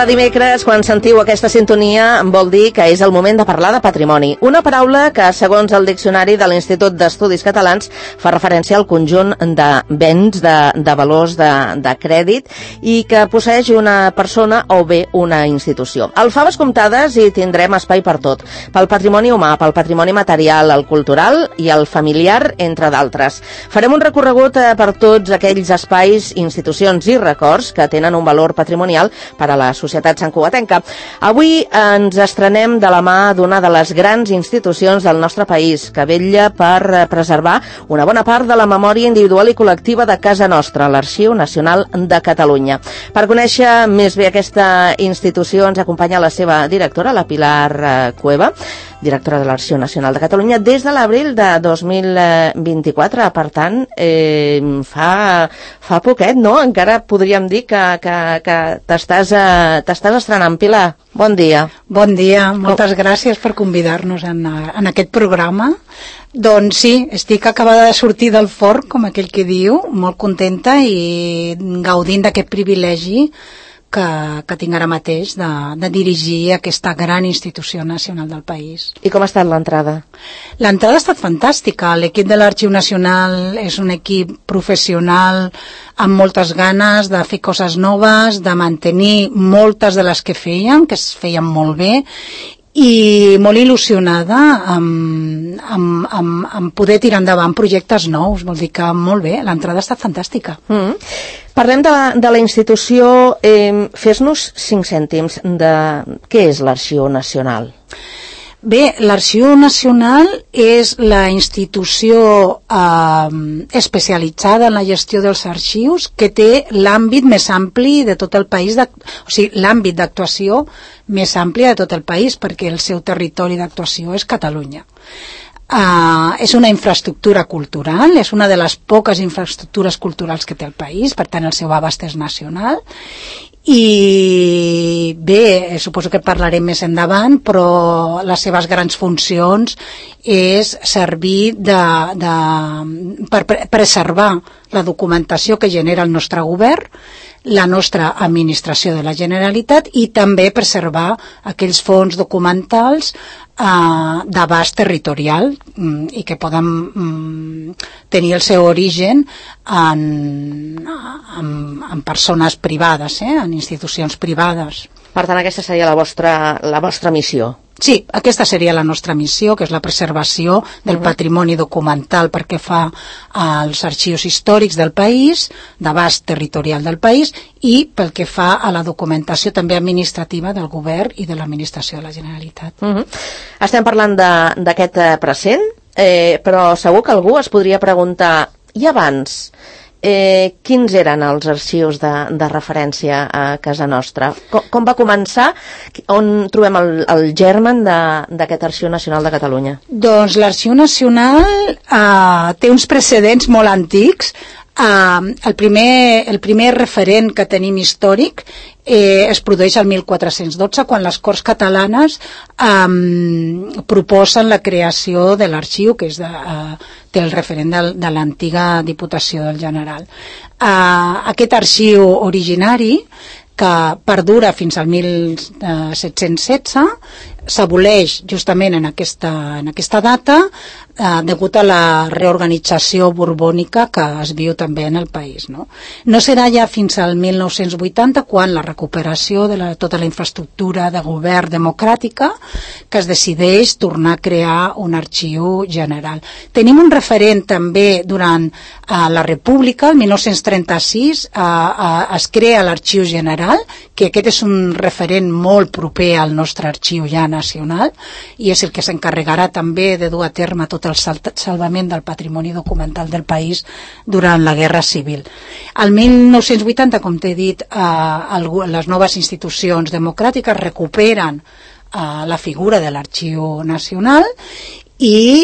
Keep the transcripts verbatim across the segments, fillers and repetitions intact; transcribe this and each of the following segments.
Cada dimecres, quan sentiu aquesta sintonia, vol dir que és el moment de parlar de patrimoni. Una paraula que, segons el diccionari de l'Institut d'Estudis Catalans, fa referència al conjunt de béns, de, de valors de, de crèdit i que posseix una persona o bé una institució. Al Faves Comptades hi tindrem espai per tot, pel patrimoni humà, pel patrimoni material, el cultural i el familiar, entre d'altres. Farem un recorregut per tots aquells espais, institucions i records que tenen un valor patrimonial per a la societat santcugatenca. Avui ens estrenem de la mà d'una de les grans institucions del nostre país, que vetlla per preservar una bona part de la memòria individual i col·lectiva de casa nostra, l'Arxiu Nacional de Catalunya. Per conèixer més bé aquesta institució ens acompanya la seva directora, la Pilar Cueva, directora de l'Arxiu Nacional de Catalunya, des de l'abril de dos mil vint-i-quatre. Per tant, eh, fa, fa poquet, no? Encara podríem dir que, que, que t'estàs eh, t'estàs estrenant, Pilar. Bon dia. Bon dia, moltes gràcies per convidar-nos en, en aquest programa. Doncs sí, estic acabada de sortir del forn, com aquell que diu, molt contenta i gaudint d'aquest privilegi que, que tinc ara mateix de, de dirigir aquesta gran institució nacional del país. I com ha estat l'entrada? L'entrada ha estat fantàstica. L'equip de l'Arxiu Nacional és un equip professional amb moltes ganes de fer coses noves, de mantenir moltes de les que feien, que es feien molt bé, i molt il·lusionada amb, amb, amb, amb poder tirar endavant projectes nous. Vol dir que molt bé, l'entrada ha estat fantàstica. Mm. Parlem de la, de la institució. Eh, fes-nos cinc cèntims de què és l'Arxiu Nacional. Bé, l'Arxiu Nacional és la institució eh, especialitzada en la gestió dels arxius que té l'àmbit més ampli de tot el país, de, o sigui, l'àmbit d'actuació més ampli de tot el país, perquè el seu territori d'actuació és Catalunya. Uh, és una infraestructura cultural, és una de les poques infraestructures culturals que té el país, per tant el seu abast és nacional. I bé, suposo que parlarem més endavant, però les seves grans funcions és servir de, de, per preservar la documentació que genera el nostre govern, la nostra administració de la Generalitat, i també preservar aquells fons documentals eh, d'abast territorial mm, i que poden mm, tenir el seu origen en, en, en persones privades, eh, en institucions privades. Per tant, aquesta seria la vostra, la vostra missió. Sí, aquesta seria la nostra missió, que és la preservació del uh-huh. patrimoni documental perquè fa als arxius històrics del país, d'abast territorial del país, i pel que fa a la documentació també administrativa del govern i de l'administració de la Generalitat. Uh-huh. Estem parlant d'aquest present, eh, però segur que algú es podria preguntar, i abans, Eh, quins eren els arxius de, de referència a casa nostra? Com, com va començar? On trobem el, el germen d'aquest Arxiu Nacional de Catalunya? Doncs l'Arxiu Nacional eh, té uns precedents molt antics. Uh, el, primer, el primer referent que tenim històric eh, es produeix al mil quatre-cents dotze, quan les Corts Catalanes um, proposen la creació de l'arxiu, que és de, uh, té el referent de, de l'antiga Diputació del General. Uh, aquest arxiu originari, que perdura fins al mil set-cents setze, s'aboleix justament en aquesta, en aquesta data eh, degut a la reorganització borbònica que es viu també en el país. No, no serà ja fins al mil nou-cents vuitanta quan la recuperació de la, tota la infraestructura de govern democràtica que es decideix tornar a crear un arxiu general. Tenim un referent també durant eh, la República, el mil nou-cents trenta-sis eh, eh, es crea l'Arxiu General, que aquest és un referent molt proper al nostre arxiu ja nacional, i és el que s'encarregarà també de dur a terme tot el salvament del patrimoni documental del país durant la Guerra Civil. Al mil nou-cents vuitanta, com t'he dit, eh, les noves institucions democràtiques recuperen eh, la figura de l'Arxiu Nacional i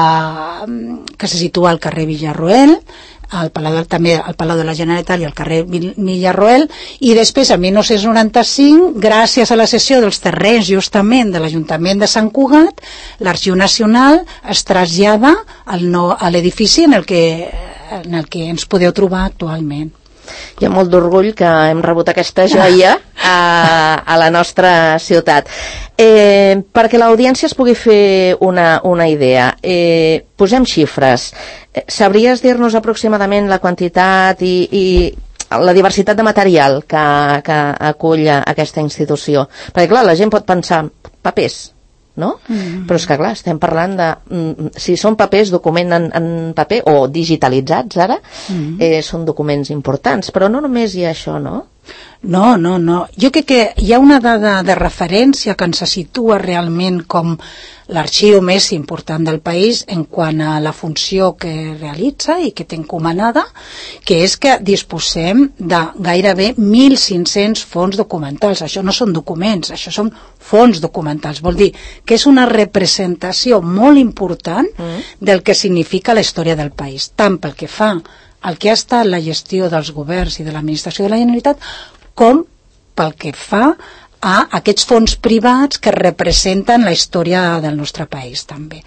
eh, que se situa al carrer Villarroel, al Palau, també al Palau de la Generalitat i al carrer Villarroel, i després, en mil nou-cents noranta-cinc, gràcies a la cessió dels terrenys justament de l'Ajuntament de Sant Cugat, l'Arxiu Nacional es trasllada al no, a l'edifici en el que en el que ens podeu trobar actualment. Hi ha molt d'orgull que hem rebut aquesta joia a, a la nostra ciutat. Eh, perquè l'audiència es pugui fer una, una idea, eh, posem xifres. Eh, sabries dir-nos aproximadament la quantitat i, i la diversitat de material que, que acull aquesta institució? Perquè, clar, la gent pot pensar, papers, no? Mm-hmm. Però és que, clar, estem parlant de... Mm, si són papers, document en, en paper, o digitalitzats ara, mm-hmm. eh, són documents importants, però no només hi ha això, no? No, no, no. Jo crec que hi ha una dada de referència que ens situa realment com l'arxiu més important del país en quant a la funció que realitza i que té encomanada, que és que disposem de gairebé mil cinc-cents fons documentals. Això no són documents, això són fons documentals. Vol dir que és una representació molt important mm. del que significa la història del país, tant pel que fa al que ha estat la gestió dels governs i de l'administració de la Generalitat, com pel que fa a aquests fons privats que representen la història del nostre país també.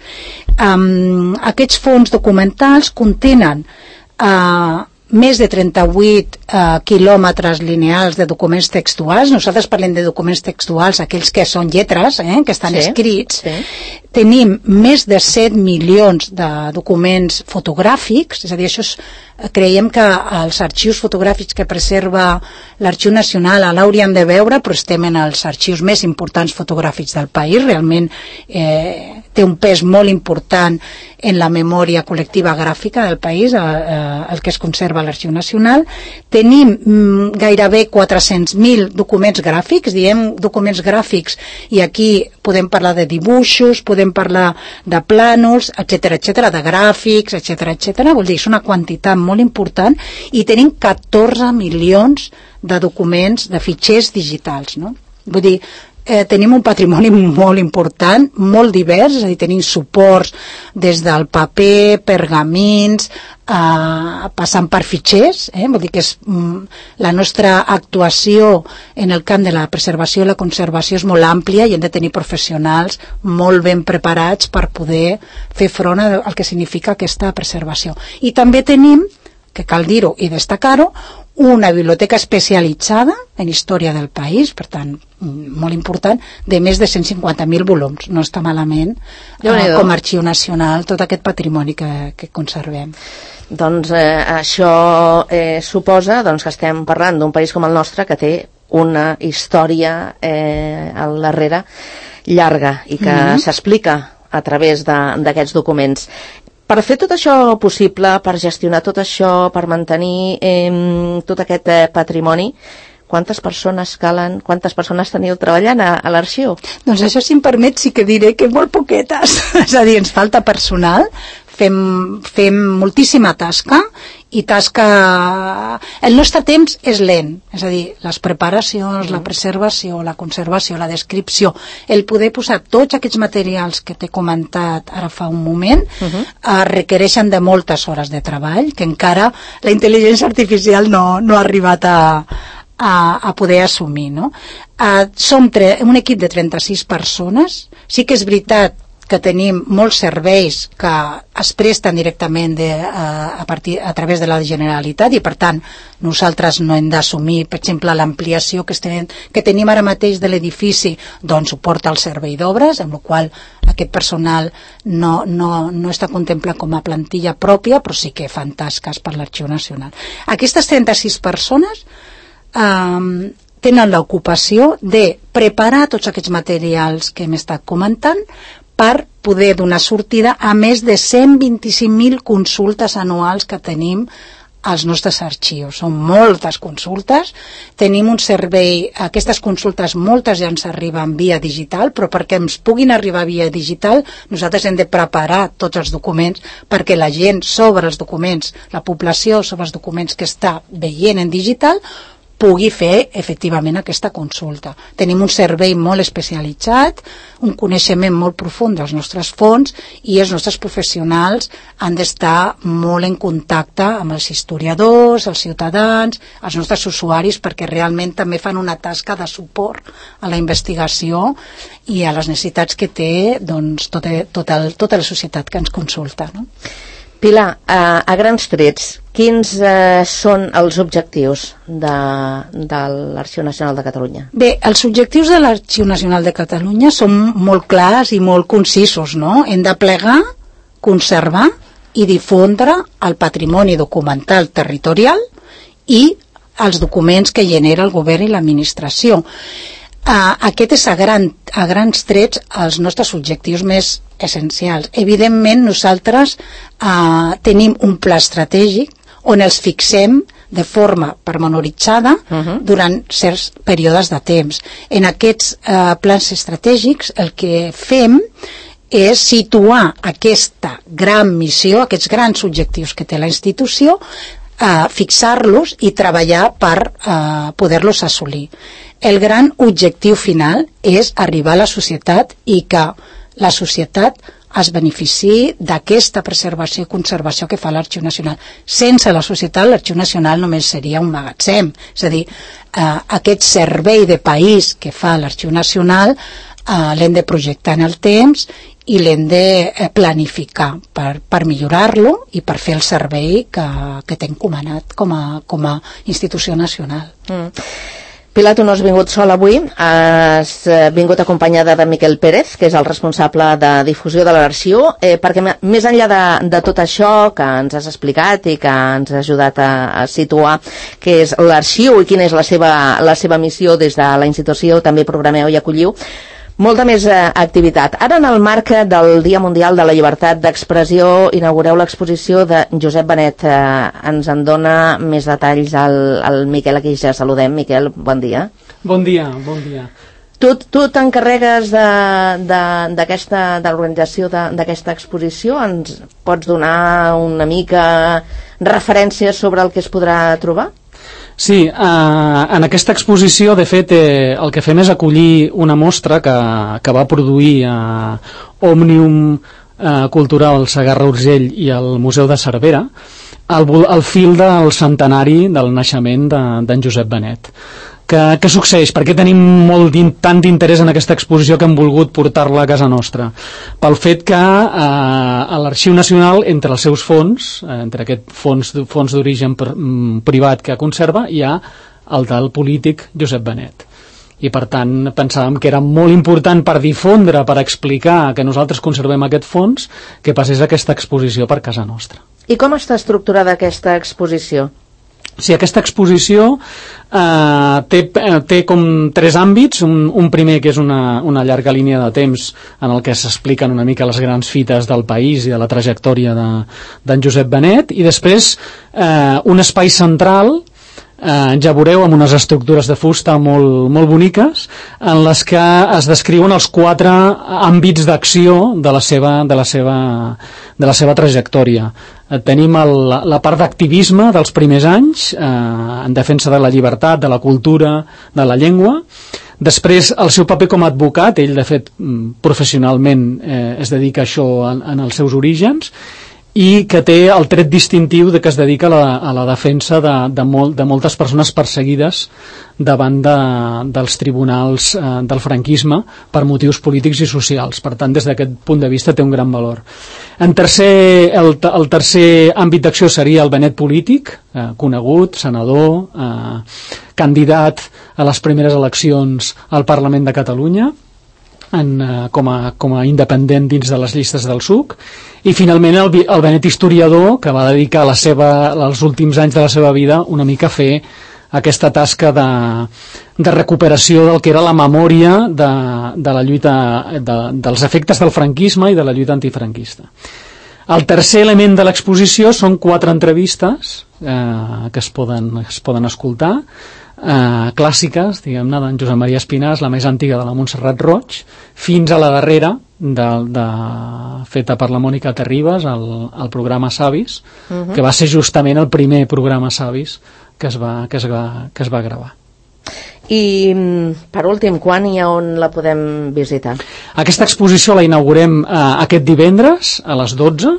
Um, aquests fons documentals contenen uh, més de trenta-vuit uh, quilòmetres lineals de documents textuals. Nosaltres parlem de documents textuals, aquells que són lletres, eh, que estan sí, escrits. Sí. Tenim més de set milions de documents fotogràfics, és a dir, això és, creiem que els arxius fotogràfics que preserva l'Arxiu Nacional l'hauríem de veure, però estem en els arxius més importants fotogràfics del país. Realment eh, té un pes molt important en la memòria col·lectiva gràfica del país, eh, el que es conserva a l'Arxiu Nacional. Tenim mm, gairebé quatre-cents mil documents gràfics, diem documents gràfics, i aquí podem parlar de dibuixos, podem parlar de plànols, etcètera, etcètera, de gràfics, etcètera, etcètera. Vol dir, és una quantitat molt important, i tenim catorze milions de documents, de fitxers digitals, no? Vull dir, eh, tenim un patrimoni molt important, molt divers, és a dir, tenim suports des del paper, pergamins, eh, passant per fitxers, eh? Vol dir que és, mm, la nostra actuació en el camp de la preservació i la conservació és molt àmplia, i hem de tenir professionals molt ben preparats per poder fer front al que significa aquesta preservació. I també tenim, que cal dir-ho i destacar-ho, una biblioteca especialitzada en història del país, per tant, molt important, de més de cent cinquanta mil volums. No està malament eh, com a Arxiu Nacional tot aquest patrimoni que, que conservem. Doncs eh, això eh, suposa doncs, que estem parlant d'un país com el nostre que té una història eh, al darrere llarga i que mm-hmm. s'explica a través d'aquests documents. Per fer tot això possible, per gestionar tot això, per mantenir eh, tot aquest eh, patrimoni, quantes persones calen, quantes persones teniu treballant a, a l'arxiu? Doncs això, si em permet, sí que diré que molt poquetes. És a dir, ens falta personal, fem, fem moltíssima tasca, i tasca... El nostre temps és lent, és a dir, les preparacions, mm. la preservació, la conservació, la descripció, el poder posar tots aquests materials que t'he comentat ara fa un moment, mm-hmm. eh, requereixen de moltes hores de treball, que encara la intel·ligència artificial no, no ha arribat a, a, a poder assumir, no? Eh, som tre- un equip de trenta-sis persones. Sí que és veritat que tenim molts serveis que es presten directament de, a, a, partir, a través de la Generalitat, i per tant nosaltres no hem d'assumir, per exemple, l'ampliació que, estem, que tenim ara mateix de l'edifici, doncs suporta el servei d'obres, amb la qual aquest personal no, no, no està contemplat com a plantilla pròpia, però sí que fan tasques per l'Arxiu Nacional. Aquestes trenta-sis persones eh, tenen l'ocupació de preparar tots aquests materials que hem estat comentant, per poder donar sortida a més de cent vint-i-cinc mil consultes anuals que tenim als nostres arxius. Són moltes consultes, tenim un servei, aquestes consultes moltes ja ens arriben via digital, però perquè ens puguin arribar via digital nosaltres hem de preparar tots els documents perquè la gent sobre els documents, la població sobre els documents que està veient en digital, pugui fer efectivament aquesta consulta. Tenim un servei molt especialitzat, un coneixement molt profund dels nostres fons, i els nostres professionals han d'estar molt en contacte amb els historiadors, els ciutadans, els nostres usuaris, perquè realment també fan una tasca de suport a la investigació i a les necessitats que té doncs, tota, tota, tota la societat que ens consulta, no? Pilar, a, a grans trets, quins eh, són els objectius de, de l'Arxiu Nacional de Catalunya? Bé, els objectius de l'Arxiu Nacional de Catalunya són molt clars i molt concisos, no? Hem de plegar, conservar i difondre el patrimoni documental territorial i els documents que genera el govern i l'administració. Uh, aquest és a, gran, a grans trets els nostres objectius més essencials. Evidentment, nosaltres uh, tenim un pla estratègic on els fixem de forma pormenoritzada uh-huh. durant certs períodes de temps. En aquests uh, plans estratègics el que fem és situar aquesta gran missió, aquests grans objectius que té la institució, uh, fixar-los i treballar per uh, poder-los assolir. El gran objectiu final és arribar a la societat i que la societat es beneficiï d'aquesta preservació i conservació que fa l'Arxiu Nacional. Sense la societat, l'Arxiu Nacional només seria un magatzem. És a dir, eh, aquest servei de país que fa l'Arxiu Nacional eh, l'hem de projectar en el temps i l'hem de eh, planificar per, per millorar-lo i per fer el servei que, que té encomanat com a, com a institució nacional. Mm. Pilar, tu no has vingut sol avui, has vingut acompanyada de Miquel Pérez, que és el responsable de difusió de l'arxiu, eh, perquè més enllà de, de tot això que ens has explicat i que ens has ajudat a, a situar què és l'arxiu i quina és la seva, la seva missió des de la institució, també programeu i acolliu molta més eh, activitat. Ara, en el marc del Dia Mundial de la Llibertat d'Expressió, inaugureu l'exposició de Josep Benet. Eh, ens en dona més detalls al, al Miquel, aquí ja saludem. Miquel, bon dia. Bon dia, bon dia. Tu, tu t'encarregues de, de, d'aquesta, de l'organització d'aquesta exposició? Ens pots donar una mica referències sobre el que es podrà trobar? Sí, eh, en aquesta exposició, de fet, eh, el que fem és acollir una mostra que, que va produir eh, Òmnium eh, Cultural Segarra-Urgell i el Museu de Cervera, al, al fil del centenari del naixement d'en de, Josep Benet. Què, què succeeix? Per què tenim molt tant d'interès en aquesta exposició que hem volgut portar-la a casa nostra? Pel fet que eh, a l'Arxiu Nacional, entre els seus fons, eh, entre aquest fons, fons d'origen pr privat que conserva, hi ha el del polític Josep Benet. I per tant pensàvem que era molt important per difondre, per explicar que nosaltres conservem aquest fons, que passés aquesta exposició per casa nostra. I com està estructurada aquesta exposició? Sí, aquesta exposició eh, té, té com tres àmbits. Un, un primer que és una, una llarga línia de temps en el que s'expliquen una mica les grans fites del país i de la trajectòria d'en Josep Benet, i després eh, un espai central, eh, ja veureu, amb unes estructures de fusta molt, molt boniques, en les que es descriuen els quatre àmbits d'acció de la seva, de la seva, de la seva trajectòria. Eh, tenim el, la part d'activisme dels primers anys, eh, en defensa de la llibertat, de la cultura, de la llengua. Després, el seu paper com a advocat, ell de fet professionalment eh, es dedica a això en, en els seus orígens, i que té el tret distintiu de que es dedica a la, a la defensa de, de, molt, de moltes persones perseguides davant de, dels tribunals eh, del franquisme per motius polítics i socials. Per tant, des d'aquest punt de vista té un gran valor. En tercer, el, el tercer àmbit d'acció seria el Benet polític, eh, conegut, senador, eh, candidat a les primeres eleccions al Parlament de Catalunya, En, uh, com, a, com a independent dins de les llistes del S U C, i finalment el, el Benet historiador, que va dedicar la seva, els últims anys de la seva vida una mica a fer aquesta tasca de, de recuperació del que era la memòria de, de la lluita de, dels efectes del franquisme i de la lluita antifranquista. El tercer element de l'exposició són quatre entrevistes eh, que es poden, es poden escoltar, eh, clàssiques, diguem-ne, d'en Josep Maria Espinàs, la més antiga de la Montserrat Roig, fins a la darrera, de, de, feta per la Mònica Terribas, el, el programa Savis, uh-huh. que va ser justament el primer programa Savis que es va, que es va, que es va gravar. I, per últim, quan i on la podem visitar? Aquesta exposició la inaugurem eh, aquest divendres a les dotze,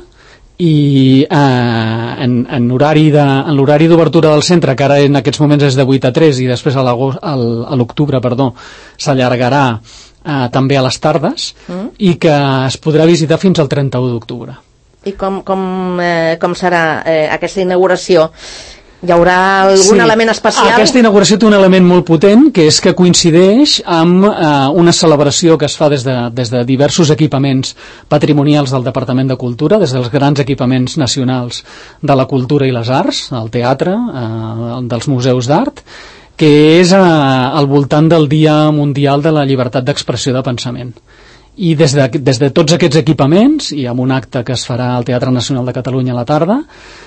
i eh, en, en l'horari d'obertura del centre, que ara en aquests moments és de vuit a tres, i després a l'octubre perdó s'allargarà eh, també a les tardes, mm. i que es podrà visitar fins al trenta-u d'octubre. I com, com, eh, com serà eh, aquesta inauguració? Hi haurà algun sí. element especial? Aquesta inauguració té un element molt potent, que és que coincideix amb eh, una celebració que es fa des de, des de diversos equipaments patrimonials del Departament de Cultura, des dels grans equipaments nacionals de la cultura i les arts, el teatre, eh, dels museus d'art, que és eh, al voltant del Dia Mundial de la Llibertat d'Expressió de Pensament. I des de, des de tots aquests equipaments, i amb un acte que es farà al Teatre Nacional de Catalunya a la tarda,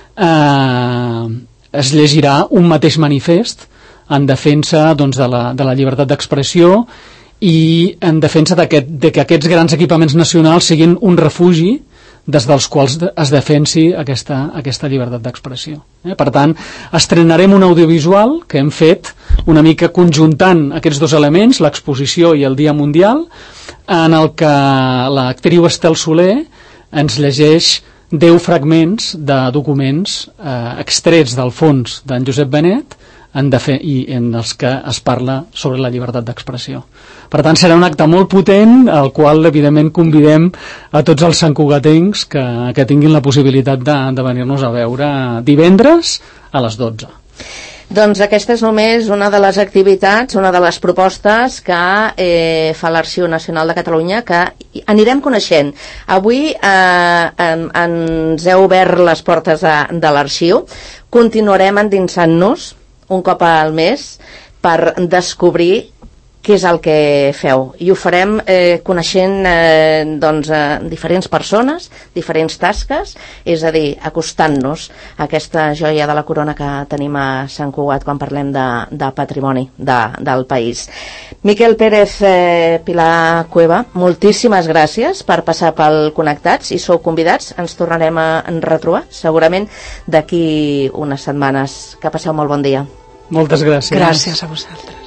eh, es llegirà un mateix manifest en defensa doncs, de, la, de la llibertat d'expressió i en defensa de que, de que aquests grans equipaments nacionals siguin un refugi des dels quals es defensi aquesta, aquesta llibertat d'expressió. Eh? Per tant, estrenarem un audiovisual que hem fet una mica conjuntant aquests dos elements, l'exposició i el Dia Mundial, en el que l'actriu Estel Soler ens llegeix deu fragments de documents eh, extrets del fons d'en Josep Benet en defe i en els que es parla sobre la llibertat d'expressió. Per tant, serà un acte molt potent al qual, evidentment, convidem a tots els santcugatencs que, que tinguin la possibilitat de, de venir-nos a veure divendres a les dotze. Doncs aquesta és només una de les activitats, una de les propostes que eh, fa l'Arxiu Nacional de Catalunya, que anirem coneixent. Avui eh, en, ens heu obert les portes de, de l'arxiu, continuarem endinsant-nos un cop al mes per descobrir què és el que feu, i ho farem eh, coneixent eh, doncs, eh, diferents persones, diferents tasques, és a dir, acostant-nos a aquesta joia de la corona que tenim a Sant Cugat quan parlem de, de patrimoni de, del país. Miquel Pérez, eh, Pilar Cueva, moltíssimes gràcies per passar pel Connectats, i sou convidats, ens tornarem a retrobar segurament d'aquí unes setmanes. Que passeu molt bon dia. Moltes gràcies. Gràcies a vosaltres.